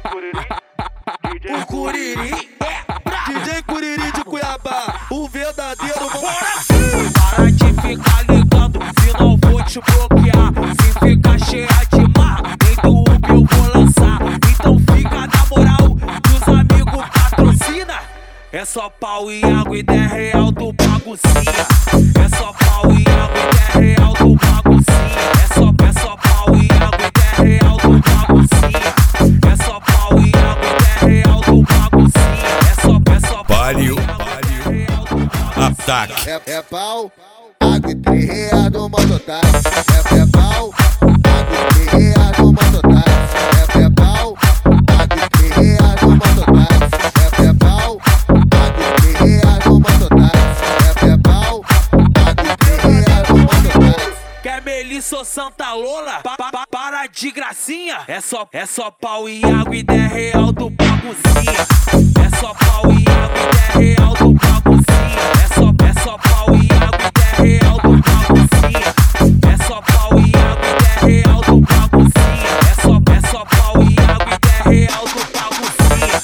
O Curirim DJ Curirim de Cuiabá, o verdadeiro para de ficar ligando, senão vou te bloquear. Se ficar cheia de marra, nem do Uber eu vou lançar. Então fica na moral, que os amigos patrocina. É só pau e água e 10 real do baguncinha. É só pau e água e 10 real do baguncinha. É só pau e água e 10 real do baguncinha. É só pau e água e 10 real do baguncinha. É só Palio Ataque. É pau, água e 3 reais do mototáxi. É pau, água e 3 reais do mototáxi. É pau, água e 3 reais do mototáxi. É pau, água e 3 reais do mototáxi. É pau, água e 3 reais do mototáxi. Quer Melissa ou Santa Lola? Para de gracinha. É só pau e água e 10 real do baguncinha. É só pau e água e 10 real do baguncinha. É só pau e água e 10 real do baguncinha. É só pau e água e 10 real do baguncinha. É só pau e água e 10 real do baguncinha.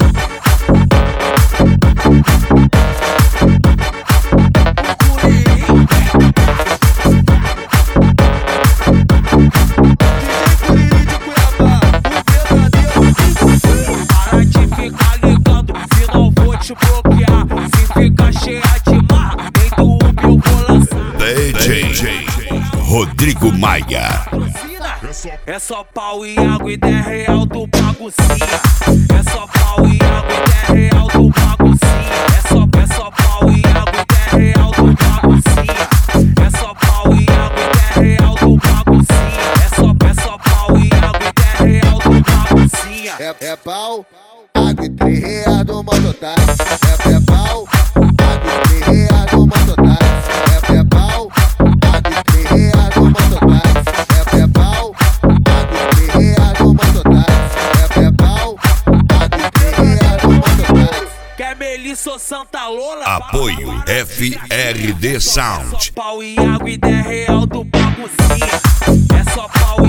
Para de ficar ligando, senão vou te bloquear. Se ficar cheia de marra, nem do Uber eu vou lançar. DJ Rodrigo Maia. É só pau e água e 10 real do baguncinha. É só pau e água e 10 real do baguncinha. É só pau e água e 10 real do baguncinha. É só pau e água e 10 real do baguncinha. É só pau e água e 10 real do baguncinha. É pau, água e 3 reais do mototáxi. É pau, água e 3 reais do mototáxi. É pau, água e 3 reais do mototáxi. É pau, água e 3 reais do mototáxi. É pau, água e 3 reais do mototáxi. Quer Melissa ou Santa Lola? Apoio FRD Sound. Pau e água e 10 real do baguncinha. É só pau